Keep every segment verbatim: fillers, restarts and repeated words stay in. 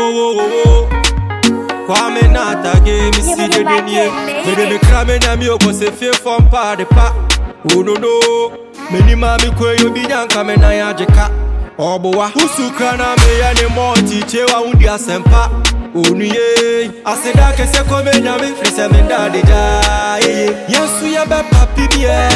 whoa, whoa, whoa. Kwame Nata game is C J Denye. Mede me krame na mi obo se fie from pa de pa. Oh no no. Many mami kwe yo bijan kame na ya jeka. Obowa usukra na me ya ne monti chewa undi asempa. Onu ye aseda kese kome na me free se me ndade ja. Yesu ya be papi bie.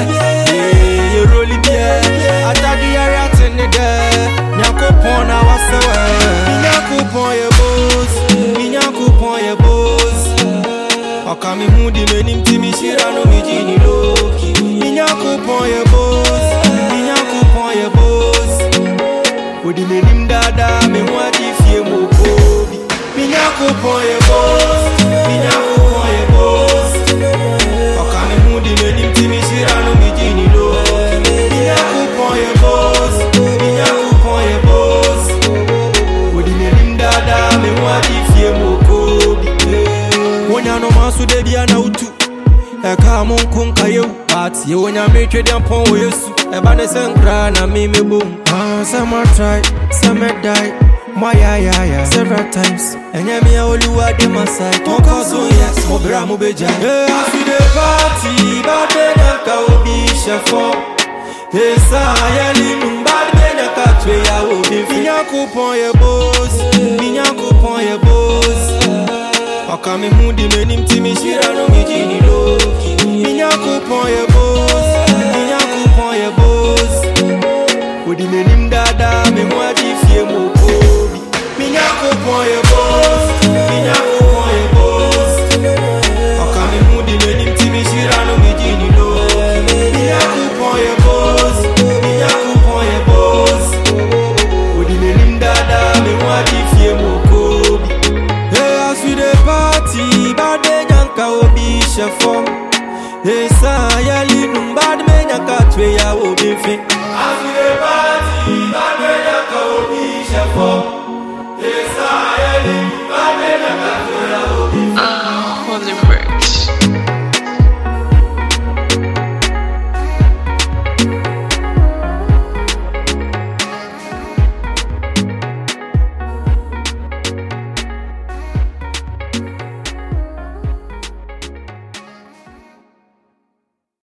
Ye roli bie. Atadi ya ratin ne de. Nyako pona wasewe. Nyako pon ye boss. Nyako pon ye boss. Okami hudi menim timi shira no mi jini loki. Nyako pon ye boss. Nyako pon ye boss. Odi menim dada me mwadi fie mokobi. Nyako pon ye boss. Nyako pon ye boss. Okami hudi menim timi shira no mi jini loki. Nyako pon ye boss. Nyako pon ye boss. Odi menim dada me mwadi fie mokobi. Wonya no masu de bia na utu. Eka mon kun kayew but ye wonya me twede pon wo Yesu e ba ne senkra na me mebom. Ah some try some die my ya ya ya several times enye me oluwa de my side ton cause yes mo bra mo beja. Eh asu de party ba de na ka obi chefo. Eh sa ya li numba de na ka twe ya obi fi. Nyako pon ye boss. Nyako pon ye boss. Okami hudi menim timi shira no mi jini loki. Nyako pon ye boss. Nyako pon ye boss. Odi menim dada me mwadi fie mokobi. Nyako pon ye boss. Nyako pon ye boss. Okami hudi menim timi shira no mi jini loki. Nyako pon ye boss. Nyako pon ye boss. Odi menim dada me mwadi fie mokobi. Hey, as we dey party, bad me nyanka obi chefo. Hey, sa ya li numba de me nyanka twe ya obi fi. As we dey party, bad me nyanka obi chefo. Hey, sa ya li numba de